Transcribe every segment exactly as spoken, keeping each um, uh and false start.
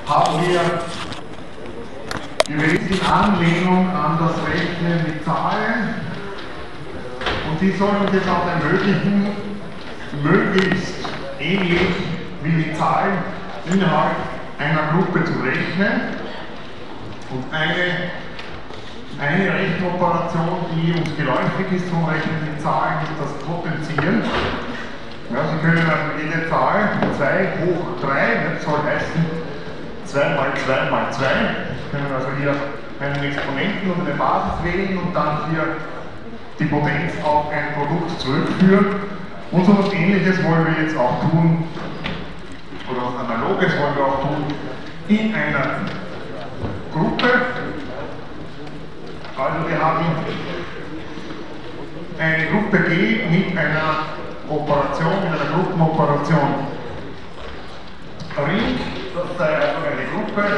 haben wir gewählt in Anlehnung an das Rechnen mit Zahlen, und die sollen uns jetzt auch ermöglichen, möglichst ähnlich wie mit Zahlen innerhalb einer Gruppe zu rechnen und eine, eine Rechenoperation, die uns geläufig ist vom Rechnen mit Zahlen, ist das Potenzieren. Ja, Sie können also jede Zahl zwei hoch drei, das soll heißen zwei mal zwei mal zwei. Sie können also hier einen Exponenten und eine Basis wählen und dann hier die Potenz auf ein Produkt zurückführen. Und so etwas Ähnliches wollen wir jetzt auch tun, oder was Analoges wollen wir auch tun, in einer Gruppe. Also wir haben eine Gruppe G mit einer Operation, mit einer Gruppenoperation Ring, das sei also eine Gruppe,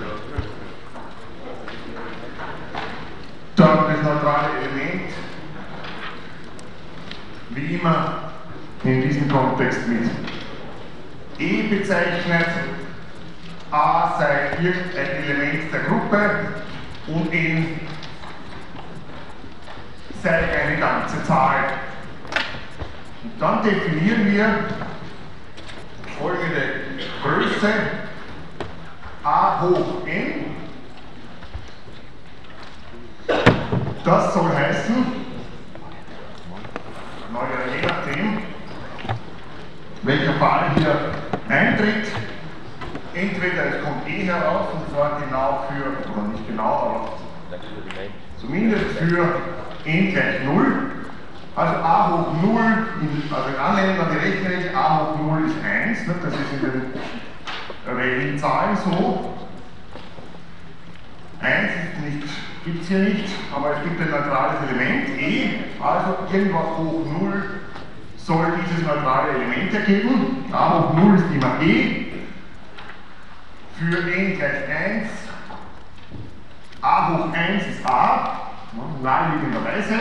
dann das neutrale Element, wie immer in diesem Kontext mit E bezeichnet. A sei irgendein Element der Gruppe und N sei eine ganze Zahl. Und dann definieren wir folgende Größe A hoch N. Das soll heißen, naja, je nachdem, welcher Fall hier eintritt, entweder es kommt E heraus, und zwar genau für, oder nicht genau, aber zumindest für N gleich null. Also A hoch null, also in Anlehnung an die Rechenregel, A hoch null ist eins, ne? Das ist in den reellen Zahlen so. eins gibt es hier nicht, aber es gibt ein neutrales Element, E, also irgendwas hoch null soll dieses neutrale Element ergeben. A hoch null ist immer E, für N gleich eins, A hoch eins ist A, naheliegenderweise.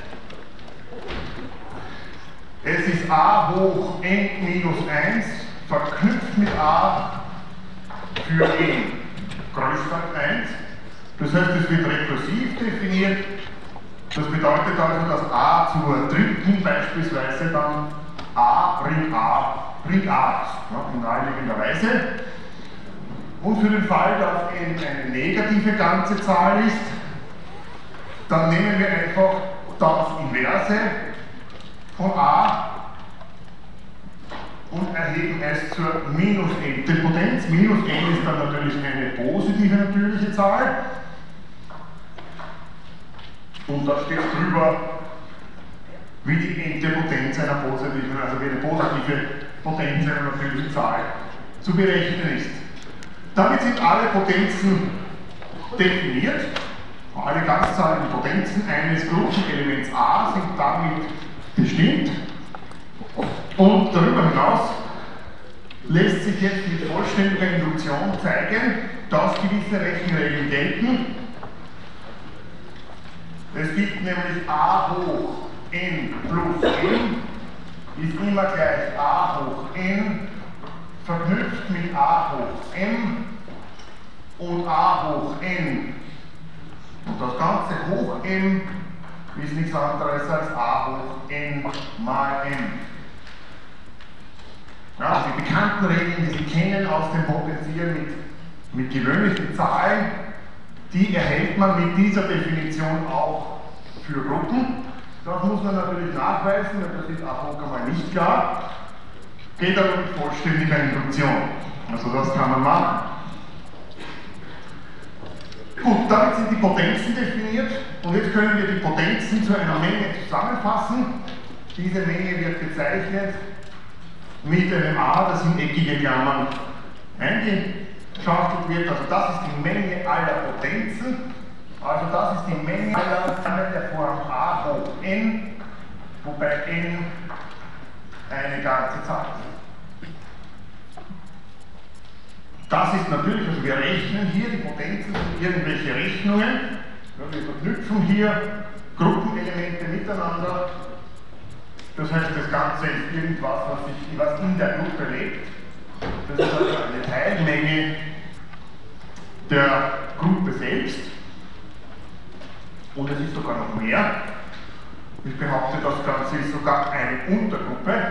Es ist A hoch N minus eins verknüpft mit A für N größer als eins. Das heißt, es wird rekursiv definiert. Das bedeutet also, dass A zur dritten beispielsweise dann A Ring A, Ring A ist, ja, in naheliegender Weise. Und für den Fall, dass N eine negative ganze Zahl ist, dann nehmen wir einfach das Inverse von A und erheben es zur minus n-te Potenz. Minus n ist dann natürlich eine positive natürliche Zahl. Und da steht drüber, wie die n-te Potenz einer positiven, also wie eine positive Potenz einer natürlichen Zahl zu berechnen ist. Damit sind alle Potenzen definiert. Alle ganzzahligen Potenzen eines Gruppenelements A sind damit bestimmt. Und darüber hinaus lässt sich jetzt mit vollständiger Induktion zeigen, dass gewisse Rechenregeln gelten. Es gibt nämlich A hoch N plus N ist immer gleich A hoch N verknüpft mit A hoch M und A hoch N. Und das ganze hoch M ist nichts anderes als A hoch N mal M. Ja, die bekannten Regeln, die Sie kennen aus dem Potenzieren mit, mit gewöhnlichen Zahlen, die erhält man mit dieser Definition auch für Gruppen. Das muss man natürlich nachweisen, weil das ist ad hoc einmal nicht klar. Geht aber mit vollständiger Induktion. Also das kann man machen. Gut, damit sind die Potenzen definiert und jetzt können wir die Potenzen zu einer Menge zusammenfassen. Diese Menge wird bezeichnet mit einem A, das in eckige Klammern eingeschachtelt wird. Also das ist die Menge aller Potenzen. Also das ist die Menge aller Zahlen der Form A hoch N, wobei N eine ganze Zahl ist. Das ist natürlich, also wir rechnen hier, die Potenzen sind irgendwelche Rechnungen. Wir verknüpfen hier Gruppenelemente miteinander. Das heißt, das Ganze ist irgendwas, was, sich, was in der Gruppe lebt. Das ist also eine Teilmenge der Gruppe selbst. Und es ist sogar noch mehr. Ich behaupte, das Ganze ist sogar eine Untergruppe.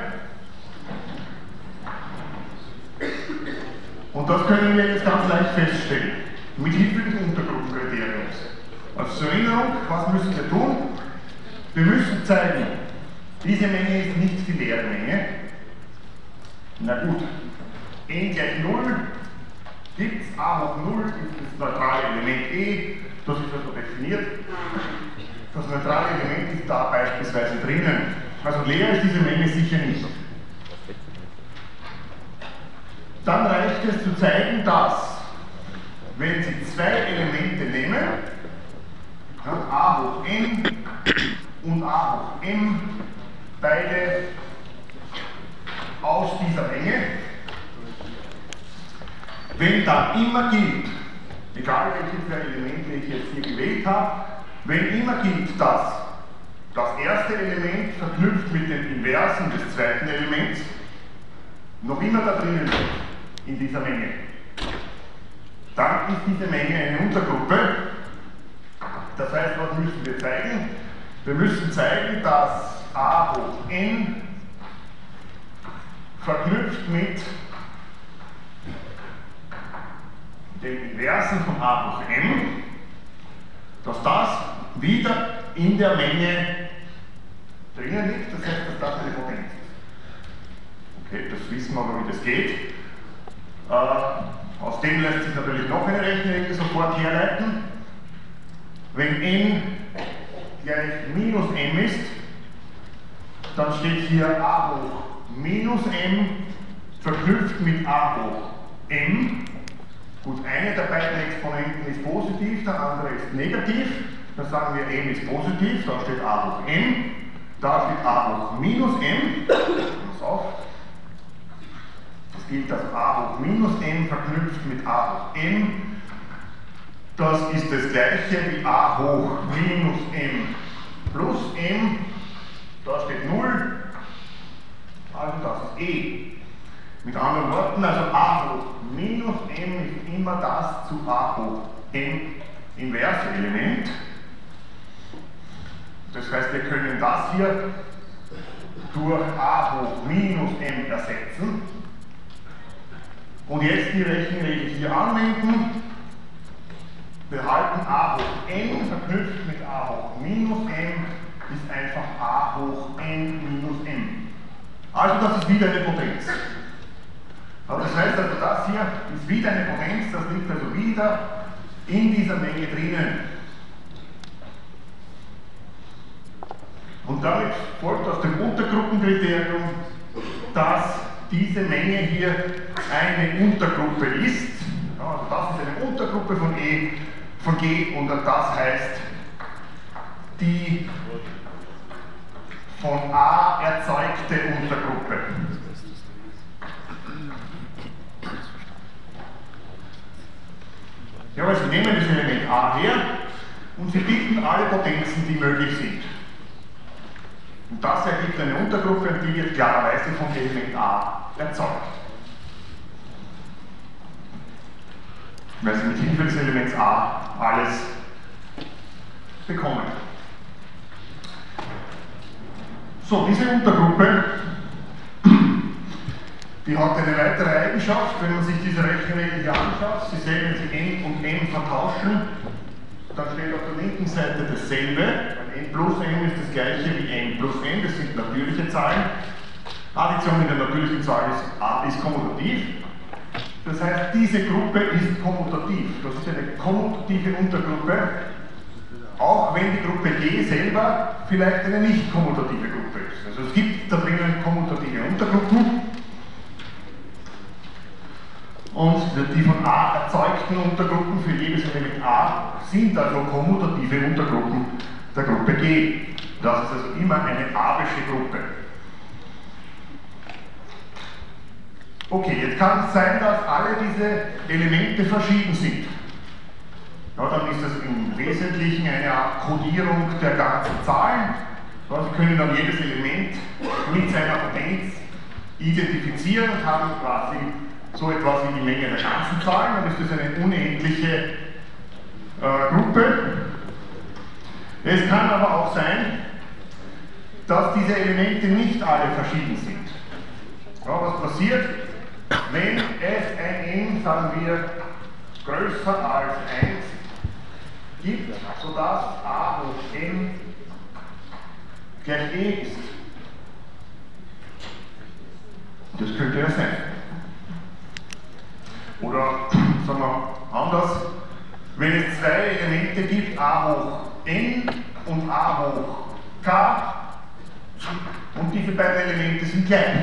Und das können wir jetzt ganz leicht feststellen, mit Hilfe des Untergruppenkriteriums. Also zur Erinnerung, was müssen wir tun? Wir müssen zeigen, diese Menge ist nicht die leere Menge. Na gut, n gleich null, gibt es a hoch null, ist das neutrale Element e, das ist also definiert. Das neutrale Element ist da beispielsweise drinnen. Also leer ist diese Menge sicher nicht. Dann reicht es zu zeigen, dass, wenn Sie zwei Elemente nehmen, a hoch n und a hoch m, beide aus dieser Menge, wenn dann immer gilt, egal welche zwei Elemente ich jetzt hier gewählt habe, wenn immer gilt, dass das erste Element verknüpft mit den Inversen des zweiten Elements noch immer da drinnen ist, in dieser Menge, dann ist diese Menge eine Untergruppe. Das heißt, was müssen wir zeigen? Wir müssen zeigen, dass a hoch n verknüpft mit den Inversen von a hoch m, dass das wieder in der Menge drinnen liegt, das heißt, dass das eine Potenz ist. Okay, das wissen wir aber, wie das geht. Äh, aus dem lässt sich natürlich noch eine Rechenregel sofort herleiten. Wenn n gleich minus m ist, dann steht hier a hoch minus m verknüpft mit a hoch m. Gut, eine der beiden Exponenten ist positiv, der andere ist negativ. Dann sagen wir, m ist positiv, da steht a hoch m, da steht a hoch minus m. Pass auf. Das gilt als a hoch minus m verknüpft mit a hoch m. Das ist das gleiche wie a hoch minus m plus m. Da steht null. Also das ist e. Mit anderen Worten, also a hoch minus m ist immer das zu a hoch m inverse Element. Das heißt, wir können das hier durch a hoch minus m ersetzen. Und jetzt die Rechenregel hier anwenden. Wir halten a hoch n verknüpft mit a hoch minus m ist einfach a hoch n minus m. Also das ist wieder eine Potenz. Aber das heißt also, das hier ist wieder eine Potenz, das liegt also wieder in dieser Menge drinnen. Und damit folgt aus dem Untergruppenkriterium, dass diese Menge hier eine Untergruppe ist. Ja, also das ist eine Untergruppe von E, von G, und das heißt, die von A erzeugte Untergruppe. Ja, also Sie nehmen das Element A her und Sie bilden alle Potenzen, die möglich sind. Und das ergibt eine Untergruppe, und die wird klarerweise vom Element A erzeugt. Weil Sie mit Hilfe des Elements A alles bekommen. So, diese Untergruppe, die hat eine weitere Eigenschaft, wenn man sich diese Rechenregel hier anschaut. Sie sehen, wenn Sie n und m vertauschen, dann steht auf der linken Seite dasselbe. N plus m ist das gleiche wie n plus n, das sind natürliche Zahlen. Addition in der natürlichen Zahl ist, ist kommutativ. Das heißt, diese Gruppe ist kommutativ. Das ist eine kommutative Untergruppe, auch wenn die Gruppe G selber vielleicht eine nicht kommutative Gruppe ist. Also es gibt da drinnen kommutative Untergruppen. Und die von A erzeugten Untergruppen für jedes Element A sind also kommutative Untergruppen der Gruppe G. Das ist also immer eine abische Gruppe. Okay, jetzt kann es sein, dass alle diese Elemente verschieden sind. Ja, dann ist das im Wesentlichen eine Art Kodierung der ganzen Zahlen. Ja, Sie können dann jedes Element mit seiner Potenz identifizieren und haben quasi so etwas wie die Menge der ganzen Zahlen, dann ist das eine unendliche äh, Gruppe. Es kann aber auch sein, dass diese Elemente nicht alle verschieden sind. Ja, was passiert, wenn f ein n, sagen wir, größer als eins gibt, sodass a hoch n gleich e ist? Das könnte ja sein. Oder sagen wir anders, wenn es zwei Elemente gibt, a hoch n und a hoch k, und diese beiden Elemente sind gleich.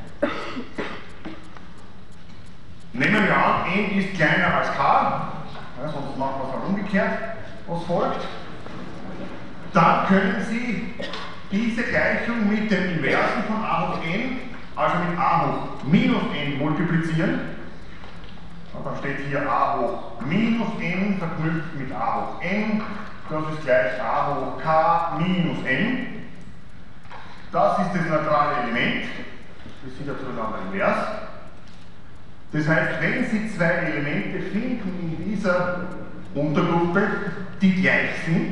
Nehmen wir an, n ist kleiner als k, ja, sonst machen wir es halt umgekehrt, was folgt. Dann können Sie diese Gleichung mit dem Inversen von a hoch n, also mit a hoch minus n multiplizieren. Und dann steht hier a hoch minus n verknüpft mit a hoch n, das ist gleich a hoch k minus n. Das ist das neutrale Element, das sind ja zueinander invers. Das heißt, wenn Sie zwei Elemente finden in dieser Untergruppe, die gleich sind,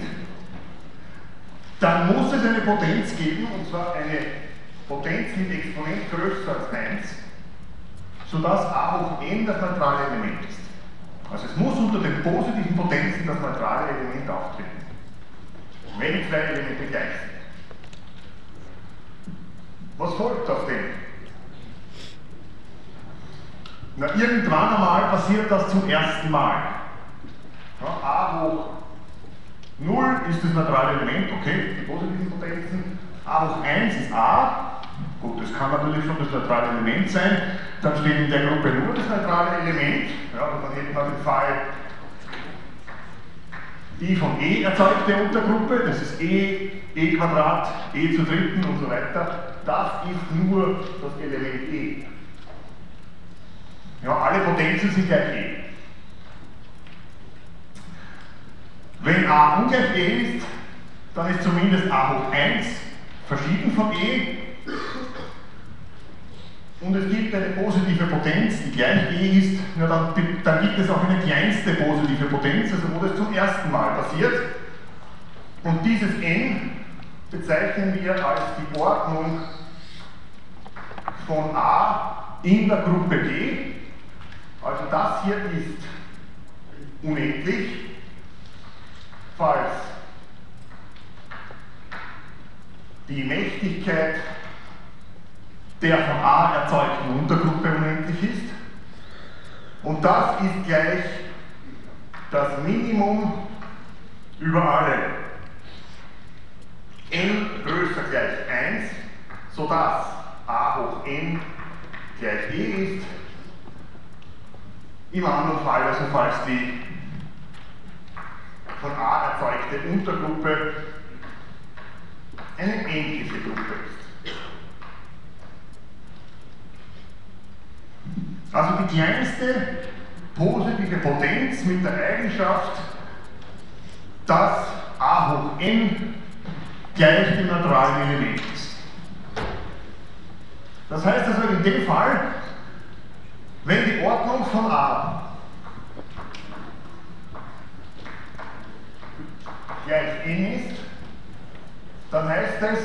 dann muss es eine Potenz geben, und zwar eine Potenz mit Exponent größer als eins, sodass a hoch n das neutrale Element ist. Also es muss unter den positiven Potenzen das neutrale Element auftreten, wenn zwei Elemente gleich sind. Was folgt auf dem? Na, irgendwann einmal passiert das zum ersten Mal. Ja, a hoch null ist das neutrale Element, okay, die positiven Potenzen. A hoch eins ist a, gut, das kann natürlich schon das neutrale Element sein. Dann steht in der Gruppe nur das neutrale Element, ja, und dann hätten wir den Fall die von e erzeugte Untergruppe, das ist e, e Quadrat, e zur dritten und so weiter. Das ist nur das Element e. Ja, alle Potenzen sind gleich e. Wenn a ungleich e ist, dann ist zumindest a hoch eins verschieden von e. Und es gibt eine positive Potenz, die gleich e ist, ja, dann, dann gibt es auch eine kleinste positive Potenz, also wo das zum ersten Mal passiert. Und dieses n bezeichnen wir als die Ordnung von a in der Gruppe G. Also das hier ist unendlich, falls die Mächtigkeit der von a erzeugten Untergruppe unendlich ist. Und das ist gleich das Minimum über alle n größer gleich eins, sodass a hoch n gleich e ist. Im anderen Fall, also falls die von a erzeugte Untergruppe eine endliche Gruppe ist. Also die kleinste positive Potenz mit der Eigenschaft, dass a hoch n gleich dem neutralen Element ist. Das heißt also in dem Fall, wenn die Ordnung von a gleich n ist, dann heißt es,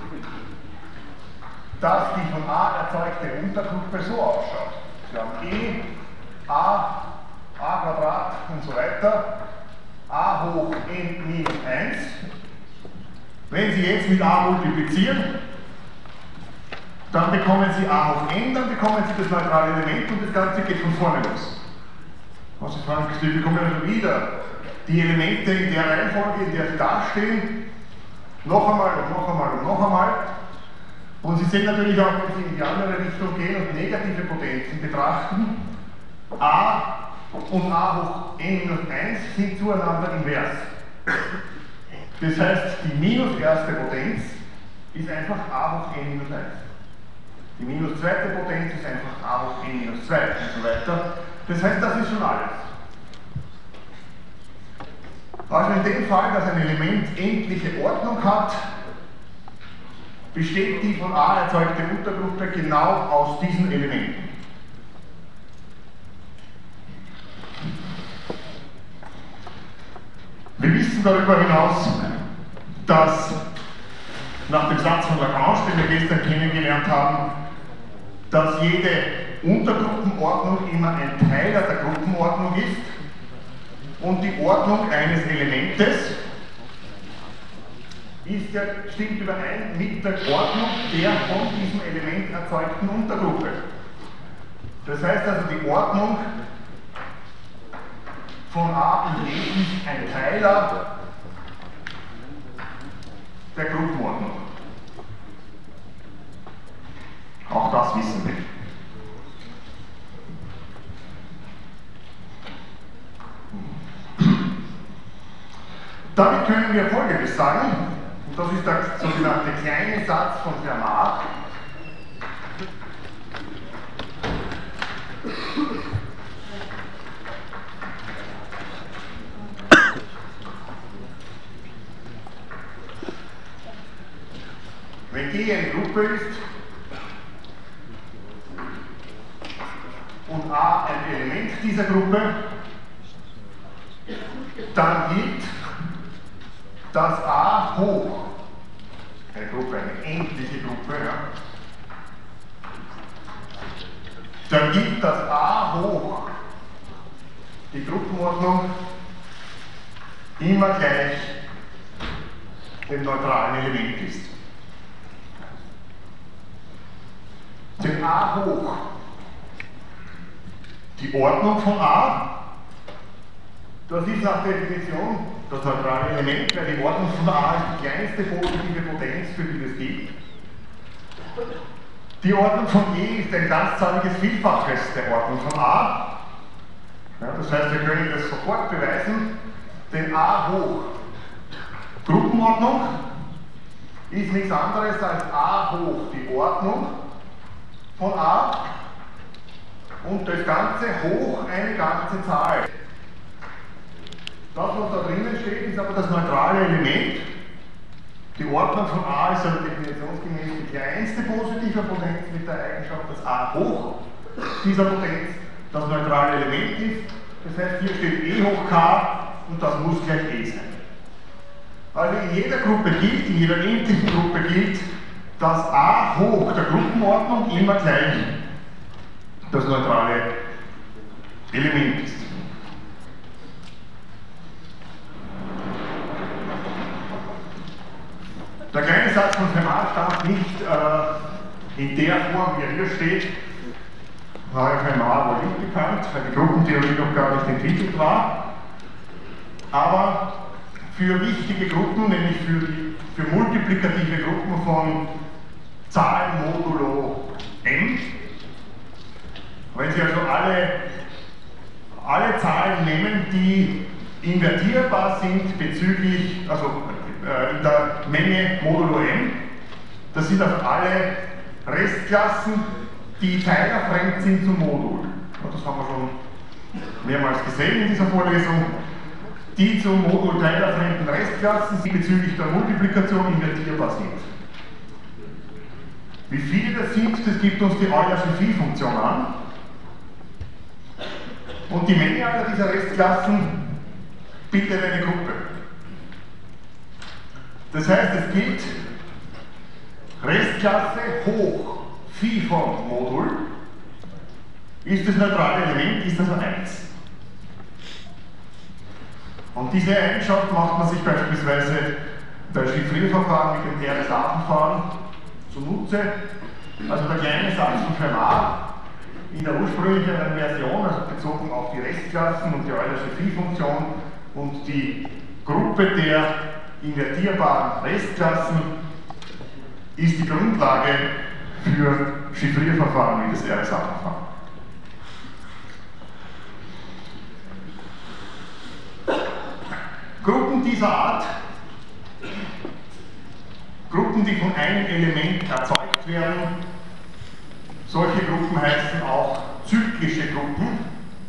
dass die von a erzeugte Untergruppe so ausschaut. Wir haben e, a, a Quadrat und so weiter, a hoch n minus eins. Wenn Sie jetzt mit a multiplizieren, dann bekommen Sie a hoch n, dann bekommen Sie das neutrale Element und das Ganze geht von vorne los. Also Sie bekommen also wieder die Elemente in der Reihenfolge, in der sie dastehen, noch einmal und noch einmal und noch einmal. Und Sie sehen natürlich auch, wenn Sie in die andere Richtung gehen und negative Potenzen betrachten, a und a hoch n minus eins sind zueinander invers. Das heißt, die minus erste Potenz ist einfach a hoch n minus eins. Die minus zweite Potenz ist einfach a hoch n minus zwei und so weiter. Das heißt, das ist schon alles. Also in dem Fall, dass ein Element endliche Ordnung hat, besteht die von a erzeugte Untergruppe genau aus diesen Elementen. wissen darüber hinaus, dass nach dem Satz von Lagrange, den wir gestern kennengelernt haben, dass jede Untergruppenordnung immer ein Teiler der Gruppenordnung ist und die Ordnung eines Elementes ist ja, stimmt überein mit der Ordnung der von diesem Element erzeugten Untergruppe. Das heißt also, die Ordnung von A in B ist ein Teiler der Gruppenordnung. Auch das wissen wir. Damit können wir Folgendes sagen, und das ist der sogenannte kleine Satz von Fermat. Wenn G eine Gruppe ist und A ein Element dieser Gruppe, dann gilt, dass A hoch, eine Gruppe, eine endliche Gruppe, ja, dann gilt, dass A hoch die Gruppenordnung immer gleich dem neutralen Element ist. Denn A hoch, die Ordnung von A, das ist nach Definition das neutrale Element, weil die Ordnung von A ist die kleinste positive Potenz, für die es gibt. Die Ordnung von E ist ein ganzzahliges Vielfaches der Ordnung von A. Ja, das heißt, wir können das sofort beweisen, denn A hoch Gruppenordnung ist nichts anderes als A hoch die Ordnung von A und das Ganze hoch eine ganze Zahl. Das, was da drinnen steht, ist aber das neutrale Element. Die Ordnung von A ist also definitionsgemäß die kleinste positive Potenz mit der Eigenschaft, dass A hoch dieser Potenz das neutrale Element ist. Das heißt, hier steht E hoch K und das muss gleich E sein. Also in jeder Gruppe gilt, in jeder endlichen Gruppe gilt, dass A hoch der Gruppenordnung immer gleich das neutrale Element ist. Der kleine Satz von Fermat stammt nicht äh, in der Form, wie er hier steht, war Fermat wohl nicht bekannt, weil die Gruppentheorie noch gar nicht entwickelt war. Aber für wichtige Gruppen, nämlich für, die, für multiplikative Gruppen von Zahlen modulo m, wenn Sie also alle, alle Zahlen nehmen, die invertierbar sind bezüglich, also in der Menge modulo m. Das sind also alle Restklassen, die teilerfremd sind zum Modul. Das haben wir schon mehrmals gesehen in dieser Vorlesung. Die zum Modul teilerfremden Restklassen, die bezüglich der Multiplikation invertierbar sind. Wie viele das sind, das gibt uns die Eulersche Phi-Funktion an. Und die Menge aller dieser Restklassen bildet eine Gruppe. Das heißt, es gilt Restklasse hoch Phi vom Modul. Ist das neutrale Element, ist das eins. Und diese Eigenschaft macht man sich beispielsweise bei Chiffrierverfahren mit dem R S A-Verfahren zunutze. Also der kleine Satz von Fermat in der ursprünglichen Version, also bezogen auf die Restklassen und die Eulersche Phi-Funktion und die Gruppe der invertierbaren Restklassen ist die Grundlage für Chiffrierverfahren wie das R S A-Verfahren. Gruppen dieser Art, Gruppen, die von einem Element erzeugt werden, solche Gruppen heißen auch zyklische Gruppen.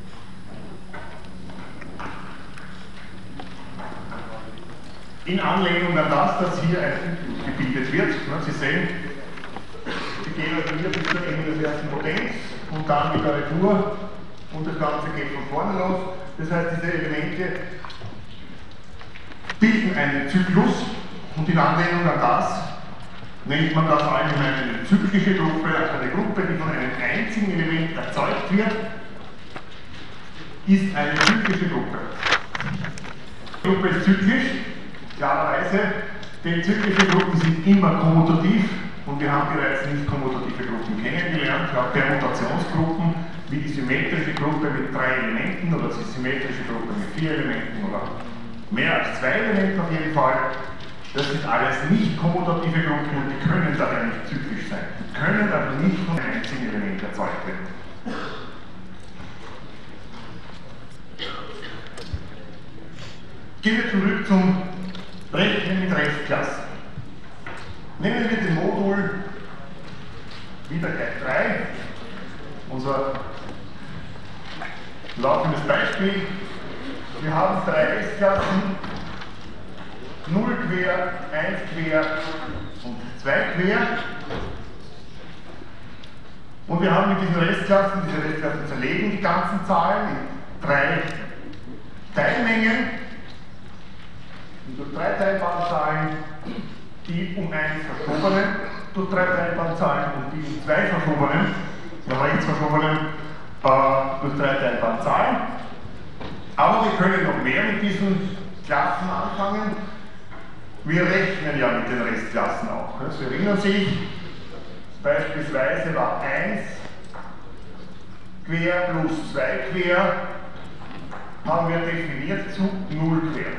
In Anlehnung an das, dass hier ein Zyklus gebildet wird. Sie sehen, Sie gehen also hier bis zum Ende der ersten Potenz und dann wieder Retour und das Ganze geht von vorne los. Das heißt, diese Elemente bilden einen Zyklus und in Anlehnung an das nennt man das allgemein eine zyklische Gruppe, also eine Gruppe, die von einem einzigen Element erzeugt wird, ist eine zyklische Gruppe. Die Gruppe ist zyklisch, klarerweise, denn zyklische Gruppen sind immer kommutativ und wir haben bereits nicht kommutative Gruppen kennengelernt, wir haben Permutationsgruppen wie die symmetrische Gruppe mit drei Elementen oder die symmetrische Gruppe mit vier Elementen oder mehr als zwei Elementen auf jeden Fall. Das sind alles nicht kommutative Gruppen und die können daher nicht zyklisch sein. Die können aber nicht von einem einzigen Element erzeugt werden. Gehen wir zurück zum Rechnen mit Restklassen. Nehmen wir den Modul wieder gleich drei, unser laufendes Beispiel. Wir haben drei Restklassen, null quer, eins quer und zwei quer. Und wir haben mit diesen Restklassen, diese Restklassen zerlegen die ganzen Zahlen in drei Teilmengen, durch drei teilbare Zahlen, die um eins verschobenen, durch drei teilbare Zahlen und die um zwei verschobenen, nach rechts verschobenen, äh, durch drei teilbare Zahlen. Aber wir können noch mehr mit diesen Klassen anfangen. Wir rechnen ja mit den Restklassen auch. Sie erinnern sich, beispielsweise war eins quer plus zwei quer, haben wir definiert zu null quer.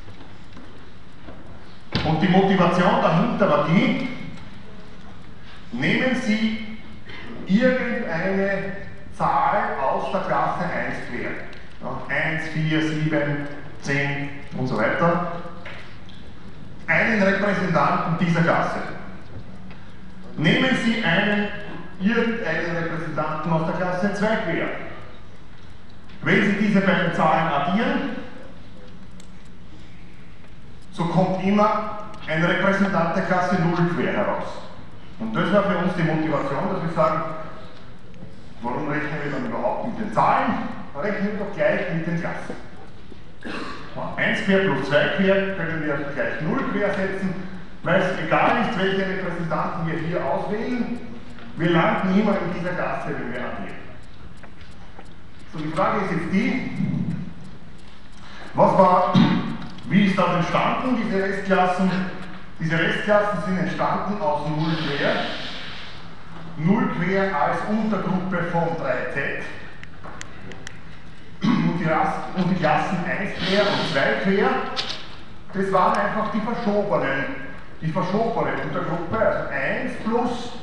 Und die Motivation dahinter war die, nehmen Sie irgendeine Zahl aus der Klasse eins quer. Ja, eins, vier, sieben, zehn und so weiter. Einen Repräsentanten dieser Klasse. Nehmen Sie einen, irgendeinen Repräsentanten aus der Klasse zwei quer. Wenn Sie diese beiden Zahlen addieren, so kommt immer ein Repräsentant der Klasse null quer heraus. Und das war für uns die Motivation, dass wir sagen, warum rechnen wir dann überhaupt mit den Zahlen? Rechnen wir doch gleich mit den Klassen. eins quer plus zwei quer können wir gleich null quer setzen, weil es egal ist, welche Repräsentanten wir hier auswählen, wir landen immer in dieser Klasse, wenn wir addieren. So, die Frage ist jetzt die, was war, wie ist das entstanden, diese Restklassen? Diese Restklassen sind entstanden aus null quer, null quer als Untergruppe von drei z. Und die, und die Klassen eins quer und zwei quer, das waren einfach die verschobenen, die verschobene Untergruppe, also eins plus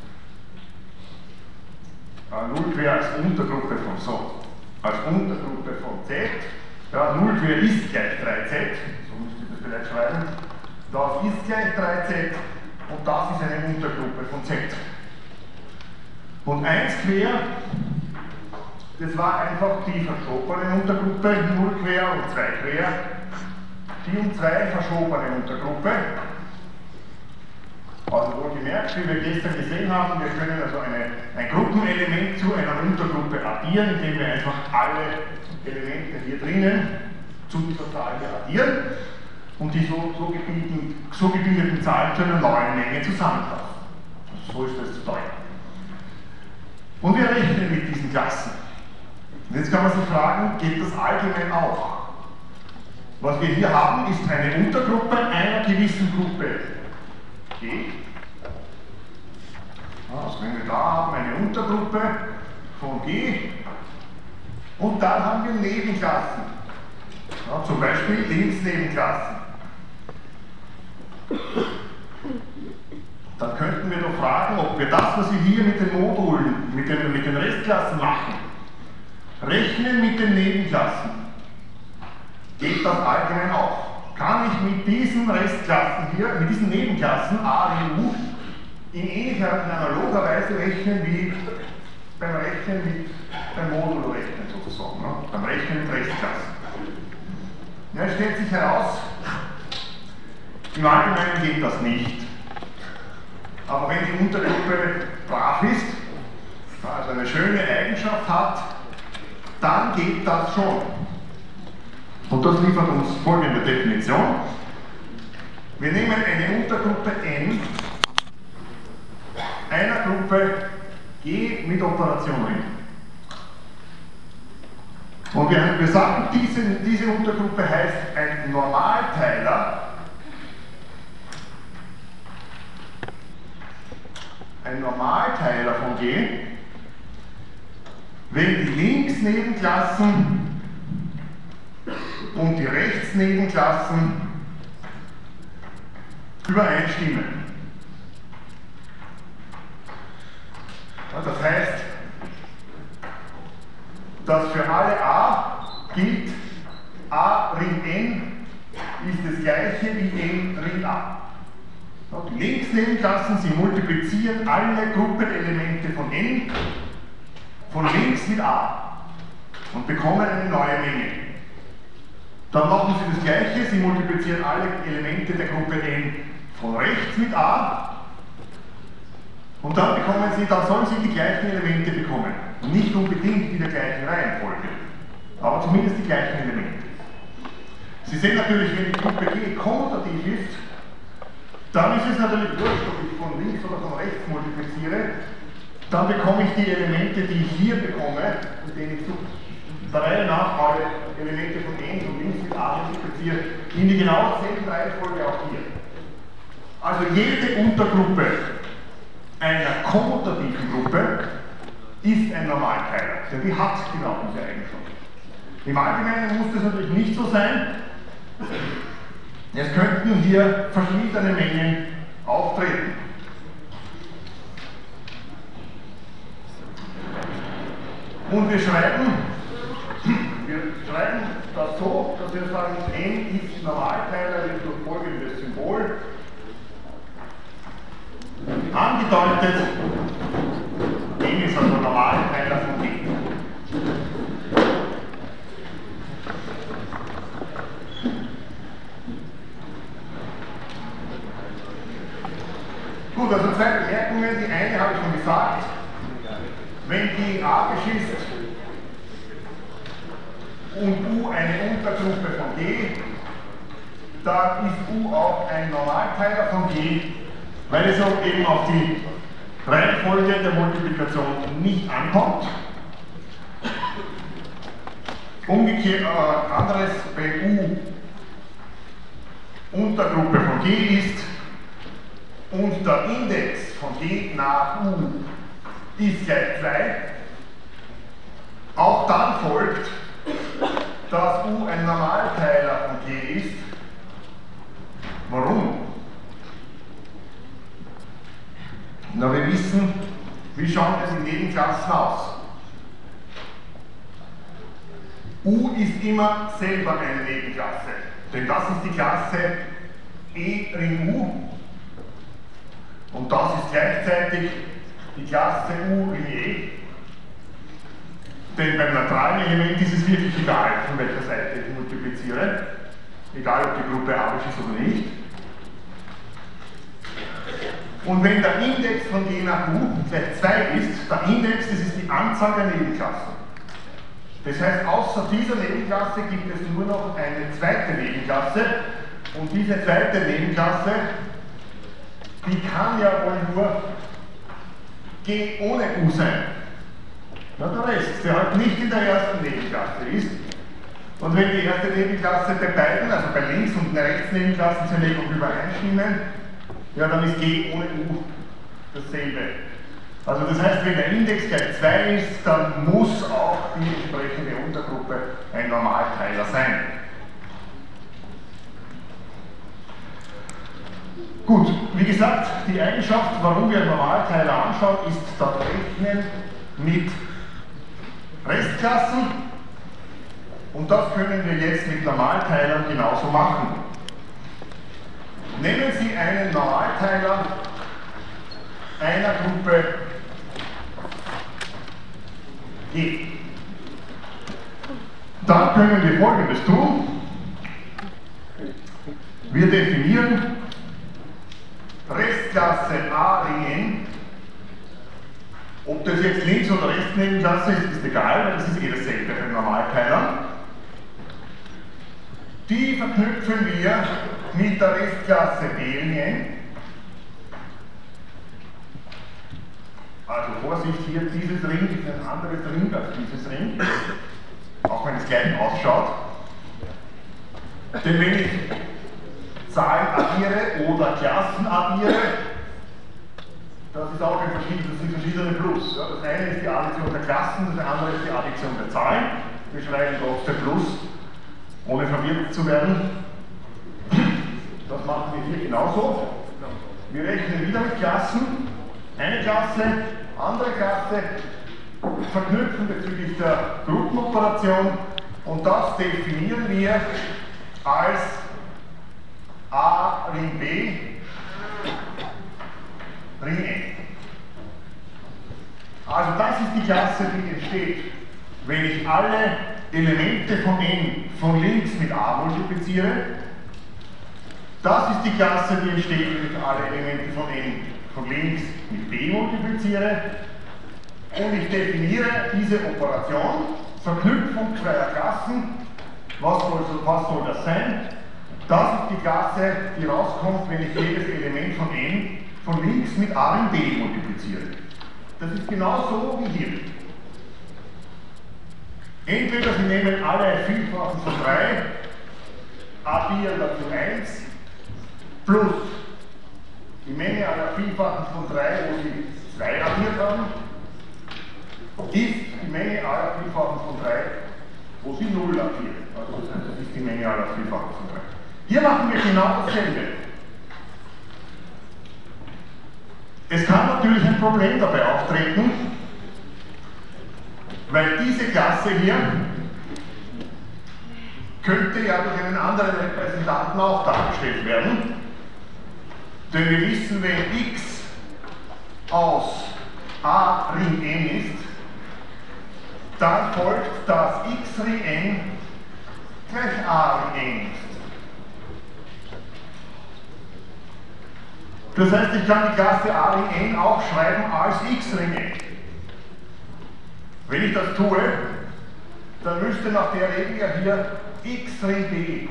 äh, null quer als Untergruppe von so, als Untergruppe von z, ja, null quer ist gleich drei z, so müsst ihr das vielleicht schreiben, das ist gleich drei z und das ist eine Untergruppe von z. Und eins quer, das war einfach die verschobene Untergruppe, null quer und zwei quer, die um zwei verschobene Untergruppe. Also wohlgemerkt, wie wir gestern gesehen haben, wir können also eine, ein Gruppenelement zu einer Untergruppe addieren, indem wir einfach alle Elemente hier drinnen zu dieser Zahl addieren und die so, so, gebildeten, so gebildeten Zahlen zu einer neuen Menge zusammenfassen. Also so ist das zu deuten. Und wir rechnen mit diesen Klassen. Und jetzt kann man sich fragen, geht das allgemein auch? Was wir hier haben, ist eine Untergruppe einer gewissen Gruppe G. Also wenn wir da haben eine Untergruppe von G und dann haben wir Nebenklassen. Ja, zum Beispiel Linksnebenklassen. Dann könnten wir doch fragen, ob wir das, was wir hier mit den Modulen, mit den, mit den Restklassen machen, rechnen mit den Nebenklassen. Geht das allgemein auch? Kann ich mit diesen Restklassen hier, mit diesen Nebenklassen A, U, in ähnlicher, in analoger Weise rechnen wie beim Rechnen mit, beim Modulrechnen sozusagen, ne? Beim Rechnen mit Restklassen. Ja, es stellt sich heraus, im Allgemeinen geht das nicht. Aber wenn die Untergruppe brav ist, also eine schöne Eigenschaft hat, dann geht das schon. Und das liefert uns folgende Definition. Wir nehmen eine Untergruppe N einer Gruppe G mit Operation Ring. Und wir, wir sagen, diese, diese Untergruppe heißt ein Normalteiler. Ein Normalteiler von G, wenn die Linksnebenklassen und die Rechtsnebenklassen übereinstimmen. Das heißt, dass für alle A gilt, A Ring N ist das gleiche wie N Ring A. Die Linksnebenklassen, sie multiplizieren alle Gruppenelemente von N von links mit A und bekommen eine neue Menge. Dann machen sie das gleiche, sie multiplizieren alle Elemente der Gruppe N von rechts mit A und dann bekommen sie, dann sollen sie die gleichen Elemente bekommen. Nicht unbedingt in der gleichen Reihenfolge, aber zumindest die gleichen Elemente. Sie sehen natürlich, wenn die Gruppe G kommutativ ist, dann ist es natürlich wurscht, ob ich von links oder von rechts multipliziere, dann bekomme ich die Elemente, die ich hier bekomme, indem ich der Reihe nach alle Elemente von N von links mit A multipliziere, in die genau selben Reihenfolge auch hier. Also jede Untergruppe einer kommutativen Gruppe ist ein Normalteiler, denn die hat genau diese Eigenschaft. Im Allgemeinen muss das natürlich nicht so sein. Es könnten hier verschiedene Mengen auftreten. Und wir schreiben, wir schreiben das so, dass wir sagen, N ist Normalteiler wird durch folgendes Symbol angedeutet. N ist also Normalteiler von G. Gut, also zwei Bemerkungen. Die eine habe ich schon gesagt. Wenn G abisch ist und U eine Untergruppe von G, dann ist U auch ein Normalteiler von G, weil es auch eben auf die Reihenfolge der Multiplikation nicht ankommt. Umgekehrt, äh, anderes, wenn U Untergruppe von G ist und der Index von G nach U ist gleich zwei, auch dann folgt, dass U ein Normalteiler von G ist. Warum? Na, wir wissen, wie schauen es in Nebenklassen aus. U ist immer selber eine Nebenklasse, denn das ist die Klasse E Ring U und das ist gleichzeitig die Klasse U Ring E. Denn beim neutralen Element ist es wirklich egal, von welcher Seite ich multipliziere, egal ob die Gruppe abisch ist oder nicht. Und wenn der Index von G nach U gleich zwei ist, der Index, das ist die Anzahl der Nebenklassen. Das heißt, außer dieser Nebenklasse gibt es nur noch eine zweite Nebenklasse und diese zweite Nebenklasse, die kann ja wohl nur G ohne U sein. Na, der Rest, der halt nicht in der ersten Nebenklasse ist. Und wenn die erste Nebenklasse bei beiden, also bei links und der rechts Nebenklassen zerlegen und übereinstimmen, ja, dann ist G ohne U dasselbe. Also das heißt, wenn der Index gleich zwei ist, dann muss auch die entsprechende Untergruppe ein Normalteiler sein. Gut, wie gesagt, die Eigenschaft, warum wir einen Normalteiler anschauen, ist das Rechnen mit Restklassen. Und das können wir jetzt mit Normalteilern genauso machen. Nehmen Sie einen Normalteiler einer Gruppe G. Dann können wir Folgendes tun. Wir definieren Restklasse A Ring N. Ob das jetzt Links- oder Rechtsnebenklasse ist, ist egal, weil das ist eh dasselbe bei Normalteilern. verknüpfen wir mit der Restklasse B Ring N. Also Vorsicht hier, dieses Ring ist ein anderes Ring als dieses Ring, auch wenn es gleich ausschaut. Denn wenn ich Zahlen addiere oder Klassen addiere, das ist auch ein verschieden, das sind verschiedene Plus. Ja, das eine ist die Addition der Klassen, das andere ist die Addition der Zahlen. Wir schreiben trotzdem Plus, ohne verwirrt zu werden. Das machen wir hier genauso. Wir rechnen wieder mit Klassen. Eine Klasse, andere Klasse, verknüpfen bezüglich der Gruppenoperation und das definieren wir als A Ring B Ring N. Also das ist die Klasse, die entsteht, wenn ich alle Elemente von N von links mit A multipliziere. Das ist die Klasse, die entsteht, wenn ich alle Elemente von N von links mit B multipliziere. Und ich definiere diese Operation, Verknüpfung zweier Klassen. Was soll, was soll das sein? Das ist die Klasse, die rauskommt, wenn ich jedes Element von N von links mit A in B multipliziere. Das ist genauso wie hier. Entweder Sie nehmen alle Vielfachen von drei, addieren dazu eins, plus die Menge aller Vielfachen von drei, wo Sie zwei addiert haben, ist die Menge aller Vielfachen von drei, wo Sie null addieren. Also das heißt, das ist die Menge aller Vielfachen von drei. Hier machen wir genau dasselbe. Es kann natürlich ein Problem dabei auftreten, weil diese Klasse hier könnte ja durch einen anderen Repräsentanten auch dargestellt werden. Denn wir wissen, wenn x aus A Ring N ist, dann folgt, dass x Ring N gleich A Ring N ist. Das heißt, ich kann die Klasse A Ring N auch schreiben als x Ring N. Wenn ich das tue, dann müsste nach der Regel ja hier x Ring B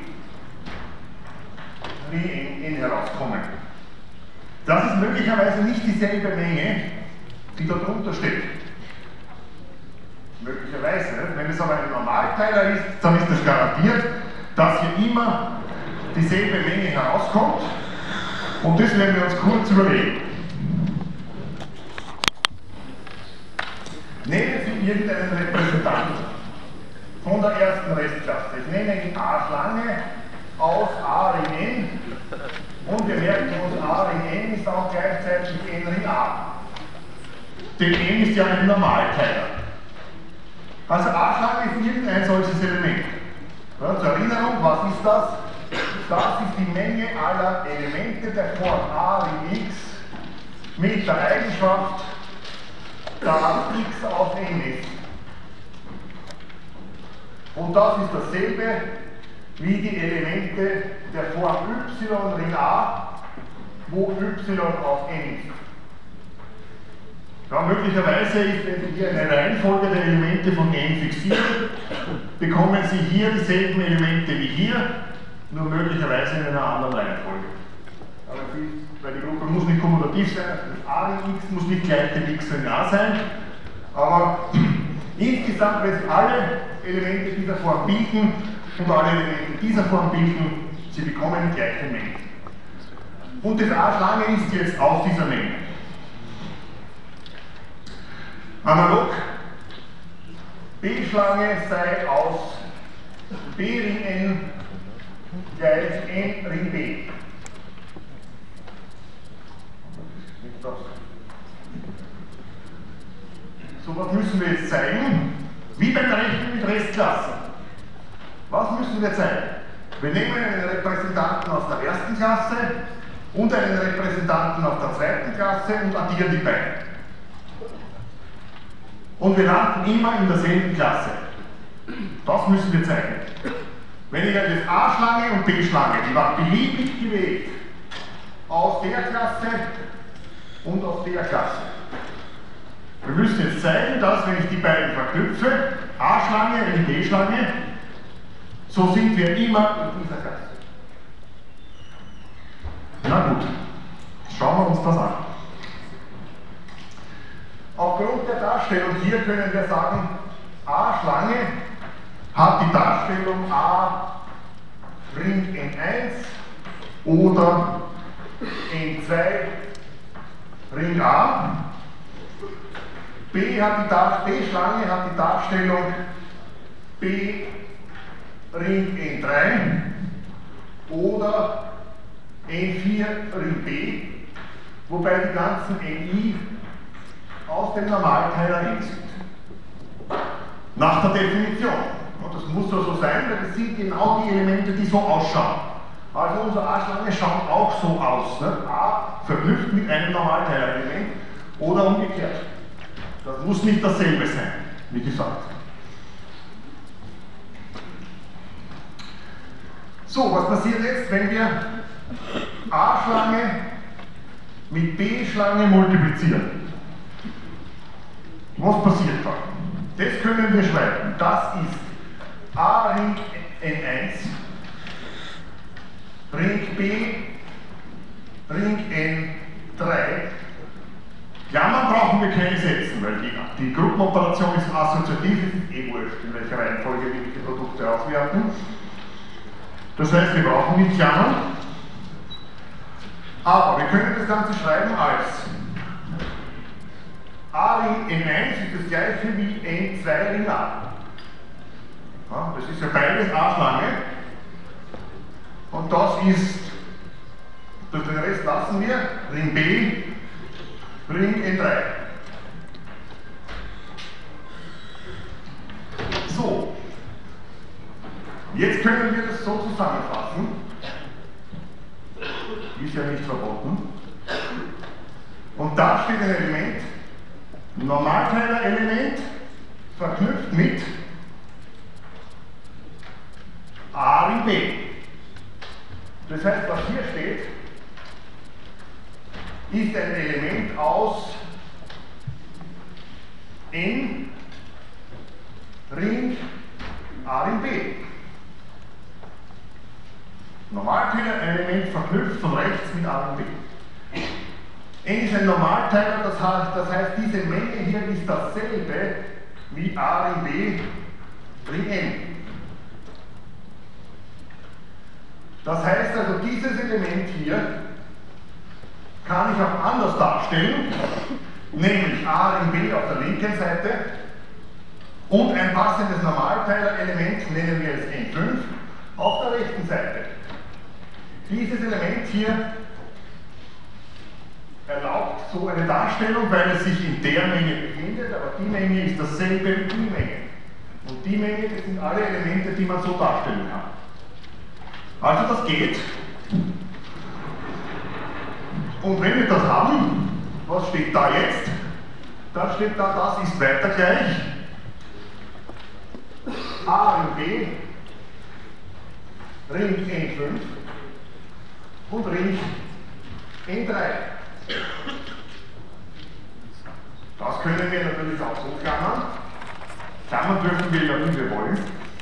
Ring N herauskommen. Das ist möglicherweise nicht dieselbe Menge, die da drunter steht. Möglicherweise. Wenn es aber ein Normalteiler ist, dann ist es garantiert, dass hier immer dieselbe Menge herauskommt. Und das werden wir uns kurz überlegen. Nehmen Sie irgendeinen Repräsentanten von der ersten Restklasse. Ich nenne ihn A Schlange aus A Ring N und wir merken uns, A Ring N ist auch gleichzeitig N Ring A. Denn N ist ja ein Normalteiler. Also A Schlange ist irgendein solches Element. Ja, zur Erinnerung, was ist das? Das ist die Menge aller Elemente der Form A Ring X mit der Eigenschaft, dass X auf N ist. Und das ist dasselbe wie die Elemente der Form Y Ring A, wo Y auf N ist. Ja, möglicherweise ist, wenn Sie hier eine Reihenfolge der Elemente von N fixieren, bekommen Sie hier dieselben Elemente wie hier, nur möglicherweise in einer anderen Reihenfolge. Aber weil die Gruppe muss nicht kommutativ sein, das A Ring X muss nicht gleich dem X Ring A sein, aber insgesamt, wenn Sie alle Elemente dieser Form bilden und alle Elemente dieser Form bilden, Sie bekommen die gleiche Menge. Und das A Schlange ist jetzt aus dieser Menge. Analog, B Schlange sei aus B Ring N gleich N Ring B. So, was müssen wir jetzt zeigen? Wie beim Rechnen mit Restklassen. Was müssen wir zeigen? Wir nehmen einen Repräsentanten aus der ersten Klasse und einen Repräsentanten aus der zweiten Klasse und addieren die beiden. Und wir landen immer in derselben Klasse. Das müssen wir zeigen. Wenn ich jetzt A Schlange und B Schlange, die war beliebig gewählt, aus der Klasse und aus der Klasse. Wir müssen jetzt zeigen, dass wenn ich die beiden verknüpfe, A Schlange und B Schlange, so sind wir immer in dieser Klasse. Na gut, schauen wir uns das an. Aufgrund der Darstellung hier können wir sagen, A-Schlange hat die Darstellung A Ring N eins oder N zwei Ring A. B hat die Dar B-Schlange hat die Darstellung B Ring N drei oder N vier Ring B, wobei die ganzen N I aus dem Normalteiler N sind. Nach der Definition. Das muss so sein, weil das sind genau die Elemente, die so ausschauen. Also unsere A-Schlange schaut auch so aus. Ne? A verknüpft mit einem Normalteilerelement oder umgekehrt. Das muss nicht dasselbe sein, wie gesagt. So, was passiert jetzt, wenn wir A-Schlange mit B-Schlange multiplizieren? Was passiert da? Das können wir schreiben. Das ist A Ring N eins, Ring B, Ring N drei. Klammern brauchen wir keine setzen, weil die, die Gruppenoperation ist assoziativ, ist eh wurscht, in welcher Reihenfolge wir die Produkte auswerten. Das heißt, wir brauchen nicht Klammern. Aber wir können das Ganze schreiben als A Ring N eins ist das gleiche wie N zwei Ring A. Ja, das ist ja beides A-Schlange. Und das ist, den Rest lassen wir, Ring B, Ring N drei. So, jetzt können wir das so zusammenfassen. Ist ja nicht verboten. Und da steht ein Element, Normalteiler-Element, verknüpft mit A Ring B. Das heißt, was hier steht, ist ein Element aus N Ring A Ring B. Normalteiler-Element verknüpft von rechts mit A Ring B. N ist ein Normalteiler, das heißt, das heißt, diese Menge hier ist dasselbe wie A Ring B Ring N. Das heißt also, dieses Element hier kann ich auch anders darstellen, nämlich A Ring B auf der linken Seite und ein passendes Normalteiler-Element nennen wir es N fünf auf der rechten Seite. Dieses Element hier erlaubt so eine Darstellung, weil es sich in der Menge befindet, aber die Menge ist dasselbe wie die Menge. Und die Menge, das sind alle Elemente, die man so darstellen kann. Also das geht. Und wenn wir das haben, was steht da jetzt? Da steht da, das ist weiter gleich A Ring B, Ring N fünf und Ring N drei. Das können wir natürlich auch so klammern. Klammern dürfen wir ja, wie wir wollen.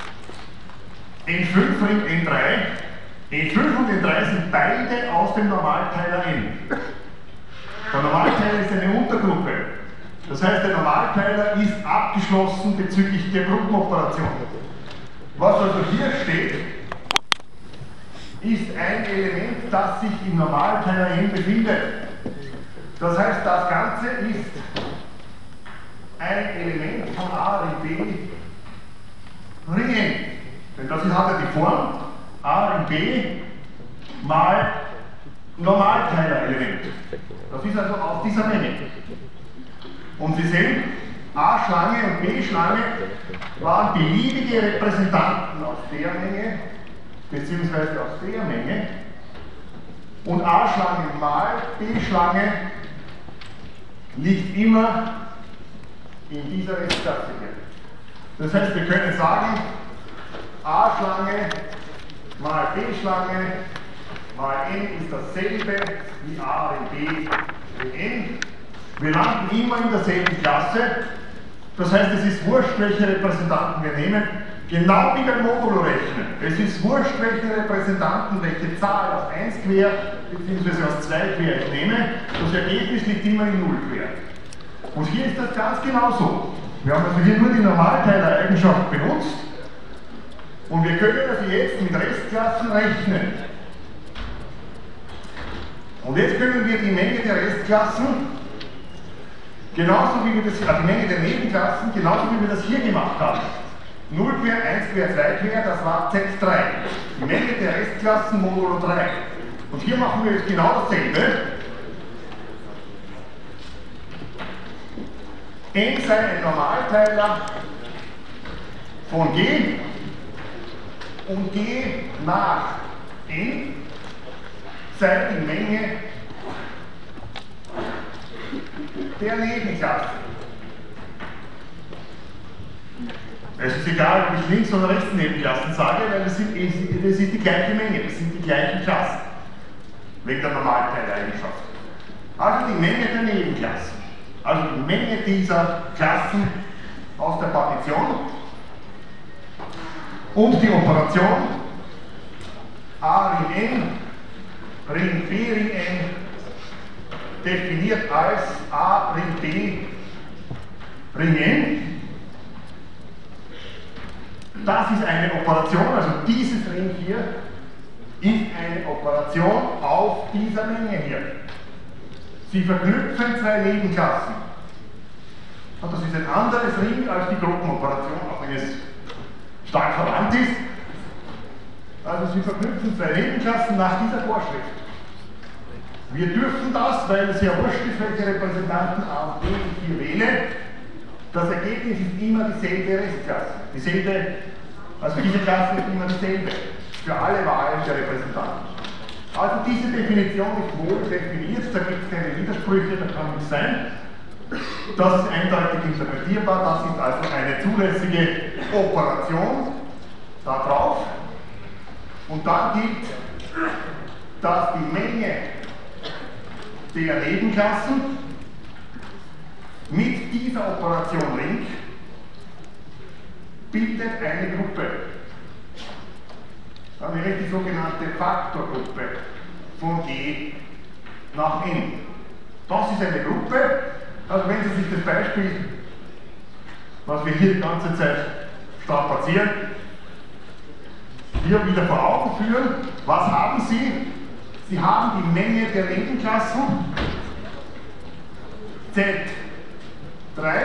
N fünf Ring N drei. N fünf und N drei sind beide aus dem Normalteiler N. Der Normalteiler ist eine Untergruppe. Das heißt, der Normalteiler ist abgeschlossen bezüglich der Gruppenoperation. Was also hier steht, ist ein Element, das sich im Normalteiler N befindet. Das heißt, das Ganze ist ein Element von A Ring B Ring N. Denn das hat ja die Form A Ring B mal Normalteiler-Element. Das ist also aus dieser Menge. Und Sie sehen, A-Schlange und B-Schlange waren beliebige Repräsentanten aus der Menge, beziehungsweise aus der Menge. Und A-Schlange mal B-Schlange liegt immer in dieser Restklasse hier. Das heißt, wir können sagen, A-Schlange mal B-Schlange mal N ist dasselbe wie A Ring B Ring N. Wir landen immer in derselben Klasse. Das heißt, es ist wurscht, welche Repräsentanten wir nehmen. genau wie beim Modulo rechnen. Es ist wurscht, welche Repräsentanten, welche Zahl aus eins quer bzw. aus zwei quer ich nehme, das Ergebnis liegt immer in null quer. Und hier ist das ganz genauso. Wir haben also hier nur die Normalteilereigenschaft benutzt und wir können also jetzt mit Restklassen rechnen. Und jetzt können wir die Menge der Restklassen, genauso wie wir das, also die Menge der Nebenklassen, genauso wie wir das hier gemacht haben. null quer, eins quer, zwei quer, das war Z drei. Die Menge der Restklassen modulo drei. Und hier machen wir jetzt genau dasselbe. N sei ein Normalteiler von G und G nach N sei die Menge der Nebenklassen. Es ist egal, ob ich links oder rechts Nebenklassen sage, weil das, sind, das ist die gleiche Menge, das sind die gleichen Klassen. Wegen der Normalteileigenschaft. Also die Menge der Nebenklassen. Also die Menge dieser Klassen aus der Partition und die Operation A Ring N, Ring B Ring N, definiert als A Ring B Ring N. Das ist eine Operation, also dieses Ring hier ist eine Operation auf dieser Menge hier. Sie verknüpfen zwei Nebenklassen. Und das ist ein anderes Ring als die Gruppenoperation, auch wenn es stark verwandt ist. Also Sie verknüpfen zwei Nebenklassen nach dieser Vorschrift. Wir dürfen das, weil es ja wurscht ist, welche Repräsentanten A und B ich hier wähle. Das Ergebnis ist immer dieselbe Restklasse. Dieselbe, also diese Klasse ist immer dieselbe. Für alle Wahlen der Repräsentanten. Also diese Definition ist wohl definiert, da gibt es keine Widersprüche, da kann nichts sein. Das ist eindeutig interpretierbar, das ist also eine zulässige Operation da drauf. Und dann gilt, dass die Menge der Nebenklassen mit dieser Operation Ring bildet eine Gruppe. Dann wäre die sogenannte Faktorgruppe von G nach N. Das ist eine Gruppe, also wenn Sie sich das Beispiel, was wir hier die ganze Zeit strapazieren, hier wieder vor Augen führen, was haben Sie? Sie haben die Menge der Nebenklassen Z drei.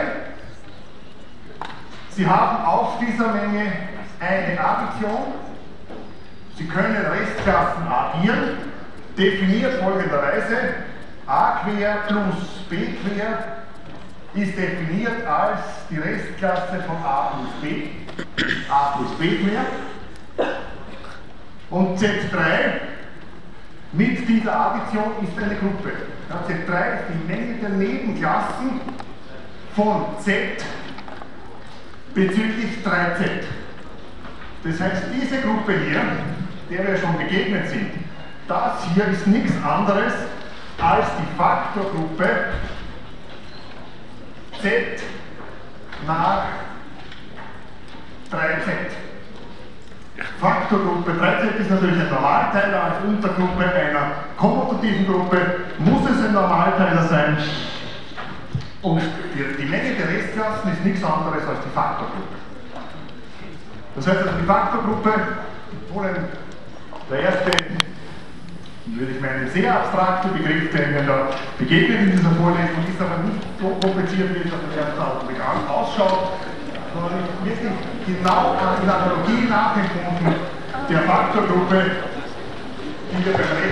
Sie haben auf dieser Menge eine Addition. Sie können Restklassen addieren, definiert folgenderweise: A quer plus B quer ist definiert als die Restklasse von A plus B, A plus B quer. Und Z drei mit dieser Addition ist eine Gruppe. Ja, Z drei ist die Menge der Nebenklassen von Z bezüglich drei Z. Das heißt, diese Gruppe hier, der wir schon begegnet sind, das hier ist nichts anderes als die Faktorgruppe Z nach drei Z. Faktorgruppe drei Z ist natürlich ein Normalteiler als Untergruppe einer kommutativen Gruppe, muss es ein Normalteiler sein. Und die, die Menge der Restklassen ist nichts anderes als die Faktorgruppe. Das heißt also, die Faktorgruppe, der erste, würde ich meinen, sehr abstrakte Begriff, der mir da begegnet in dieser Vorlesung, ist aber nicht so kompliziert, wie es auf den ersten Augenblick ausschaut, sondern wirklich genau in Analogie nachempfunden der Faktorgruppe, die wir beim